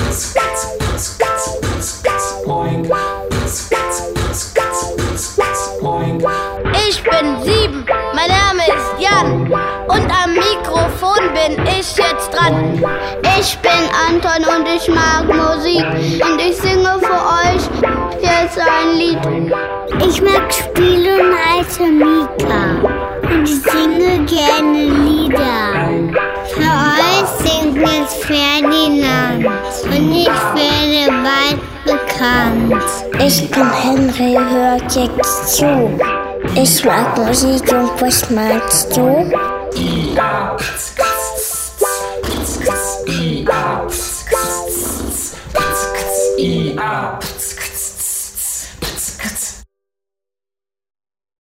Ich bin 7, mein Name ist Jan und am Mikrofon bin ich jetzt dran. Ich bin Anton und ich mag Musik und ich singe für euch jetzt ein Lied. Ich mag Spiele und heiße Mika und ich singe gerne Lieder. Für euch singt jetzt Ferdinand und ich werde bald bekannt. Ich bin Henry, hört jetzt zu. Ich mag Musik und was magst du? Die Jagd.